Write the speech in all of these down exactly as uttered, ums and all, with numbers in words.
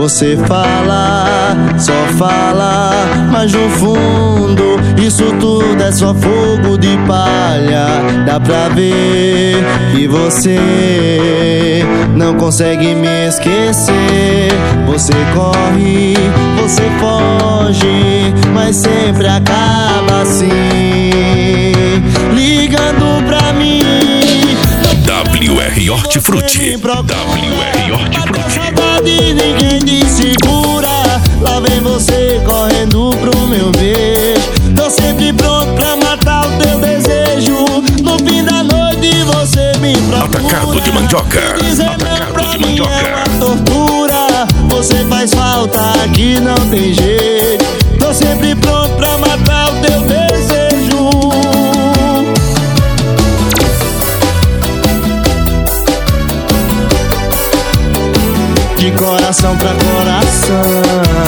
Você fala, só fala, mas no fundo isso tudo é só fogo de palha. Dá pra ver que você não consegue me esquecer. Você corre, você foge, mas sempre acaba assim, ligando pra mim. W R Hortifruti. W R Hortifruti. Ninguém te segura. Lá vem você correndo pro meu beijo. Tô sempre pronto pra matar o teu desejo. No fim da noite você me procura. Atacado de mandioca. Atacado de mandioca. É uma tortura. Você faz falta, aqui não tem jeito. Tô sempre pronto pra matar o teu desejo. De coração pra coração.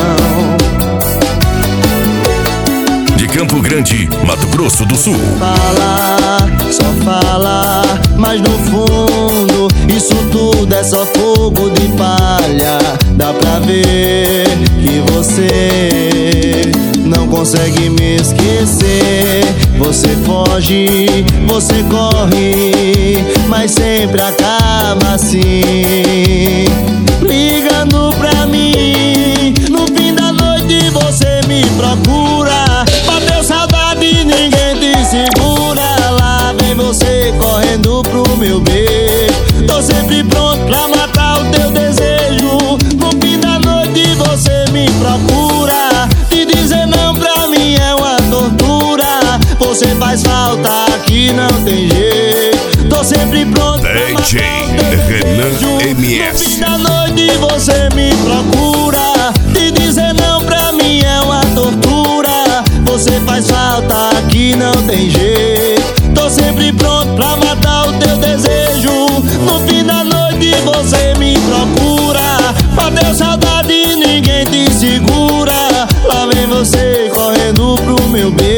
De Campo Grande, Mato Grosso do Sul. Fala, só fala, mas no fundo isso tudo é só fogo de palha. Dá pra ver que você não consegue me esquecer. Você foge, você corre, mas sempre acaba assim, ligando pra mim. No fim da noite você me procura. Bateu saudade, ninguém te segura. Lá vem você correndo pro meu beijo. Tô sempre pronto pra matar o teu desejo. No fim da noite você me procura. Te dizer não pra mim é uma tortura. Você faz falta, aqui não tem jeito. Tô sempre pronto pra D J Renan M S. No fim da noite você me procura. Te dizer não pra mim é uma tortura. Você faz falta, aqui não tem jeito. Tô sempre pronto pra matar o teu desejo. No fim da noite você me procura. Bateu saudade, ninguém te segura. Lá vem você correndo pro meu beijo.